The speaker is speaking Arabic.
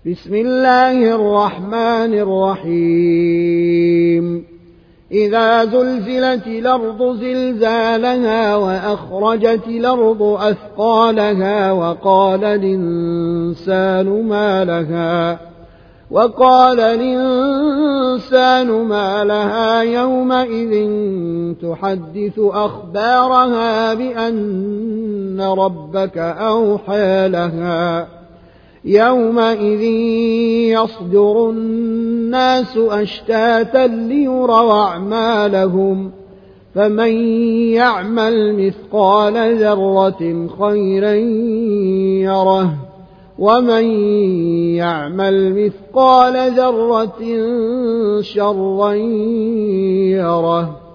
بسم الله الرحمن الرحيم إذا زلزلت الأرض زلزالها وأخرجت الأرض أثقالها وقال الإنسان ما لها يومئذ تحدث أخبارها بأن ربك أوحى لها يومئذ يصدر الناس أشتاتا ليروا أعمالهم فمن يعمل مثقال ذرة خيرا يره ومن يعمل مثقال ذرة شرا يره.